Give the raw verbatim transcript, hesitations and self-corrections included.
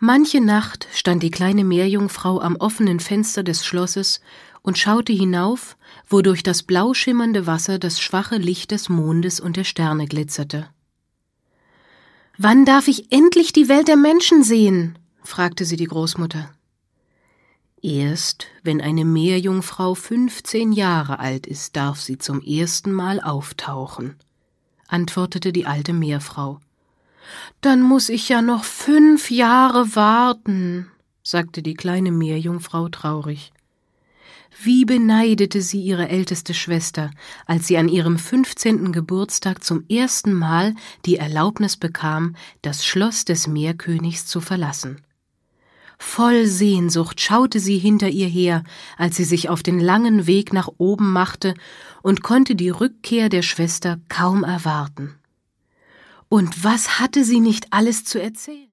Manche Nacht stand die kleine Meerjungfrau am offenen Fenster des Schlosses und schaute hinauf, wo durch das blau schimmernde Wasser das schwache Licht des Mondes und der Sterne glitzerte. »Wann darf ich endlich die Welt der Menschen sehen?« fragte sie die Großmutter. »Erst, wenn eine Meerjungfrau fünfzehn Jahre alt ist, darf sie zum ersten Mal auftauchen«, antwortete die alte Meerfrau. »Dann muß ich ja noch fünf Jahre warten«, sagte die kleine Meerjungfrau traurig. Wie beneidete sie ihre älteste Schwester, als sie an ihrem fünfzehnten Geburtstag zum ersten Mal die Erlaubnis bekam, das Schloss des Meerkönigs zu verlassen. Voll Sehnsucht schaute sie hinter ihr her, als sie sich auf den langen Weg nach oben machte und konnte die Rückkehr der Schwester kaum erwarten. Und was hatte sie nicht alles zu erzählen?